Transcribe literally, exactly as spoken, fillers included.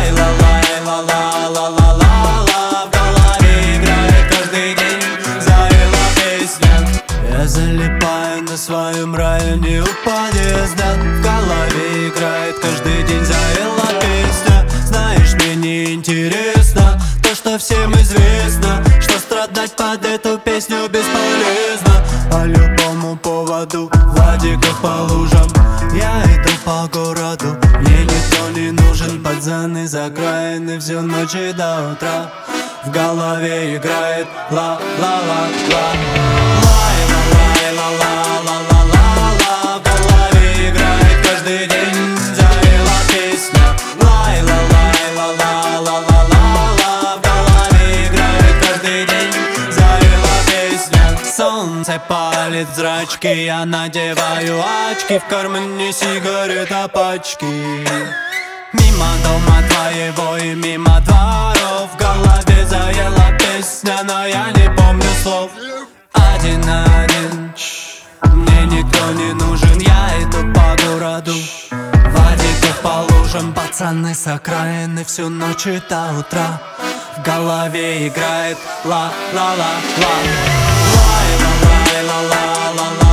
Лай-ла-лай-ла-ла-ла-ла-ла-ла. В голове играет каждый день Заела песня. Я залипаю на своем районе у подъезда. В голове играет каждый день Заела песня. Знаешь, мне не интересно то, что всем известно, что страдать под эту песню бесполезно. По любому поводу, Владиков по лужам, я иду по городу. Мне никто не нужен, пацаны с окраины всю ночь и до утра. В голове играет ла-ла-ла-ла. Лай-ла-лай-ла-ла-ла-ла-ла. В голове играет каждый день Заела песня. Лай-ла-лай-ла-ла-ла-ла-ла. В голове играет каждый день Заела песня. Солнце палит зрачки, я надеваю очки. В кармане сигарета пачки. Мимо дома твоего и мимо дворов. В голове Заела песня, но я не помню слов. Один на один, мне никто не нужен, я иду по городу. Вадиков по лужам, пацаны с окраины всю ночь и до утра. В голове играет ла-ла-ла-ла. Лай-ла-лай-ла-ла-ла-ла.